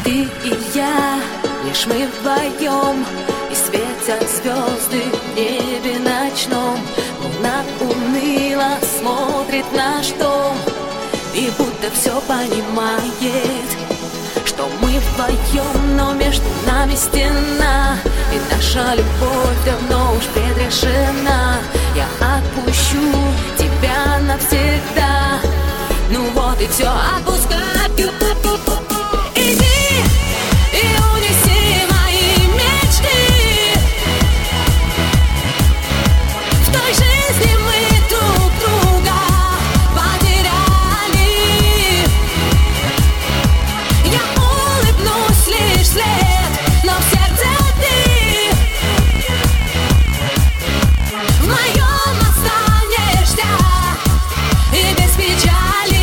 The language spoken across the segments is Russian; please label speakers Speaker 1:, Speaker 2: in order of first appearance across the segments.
Speaker 1: Ты и я, лишь мы вдвоем, и светят звезды в небе ночном. Луна уныло смотрит в наш дом и будто все понимает, что мы вдвоем, но между нами стена, и наша любовь давно уж предрешена. Я отпущу тебя навсегда. Ну вот и все, отпускаю. Иди и унеси мои мечты. В той жизни мы друг друга потеряли. Я улыбнусь лишь вслед, но в сердце ты. В моем останешься и без печали.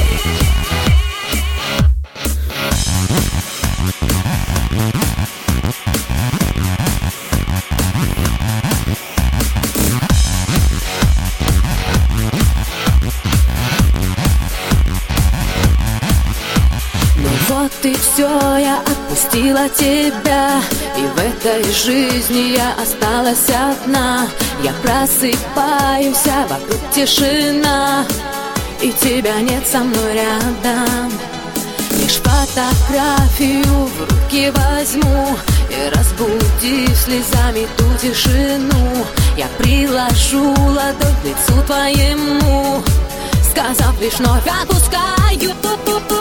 Speaker 1: Вот и все, я отпустила тебя, и в этой жизни я осталась одна. Я просыпаюсь, а вокруг тишина, и тебя нет со мной рядом. Лишь фотографию в руки возьму и, разбудив слезами ту тишину, я приложу ладонь к лицу твоему, сказав лишь вновь отпускаю.